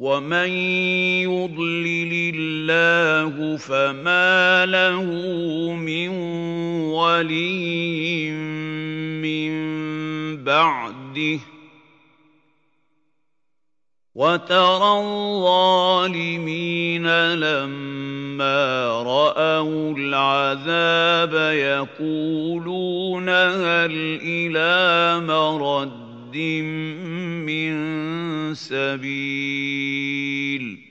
وَمَن يُضْلِلِ اللَّهُ فَمَا لَهُ مِن وَلِيٍّ مِّن بَعْدِهِ ۗ وَتَرَى الظَّالِمِينَ لَمَّا رَأَوُا الْعَذَابَ يَقُولُونَ هَلْ إِلَىٰ مَرَدٍّ مِّن سَبِيلٍ